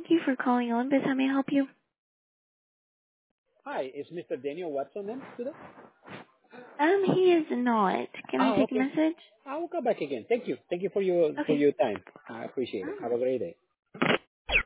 you for calling Olympus. How may I help you? Hi, is Mr. Daniel Watson in today? He is not. Can I Oh, take a okay. message? I will come back again. Thank you. Thank you for your Okay. time. I appreciate it. Have a great day.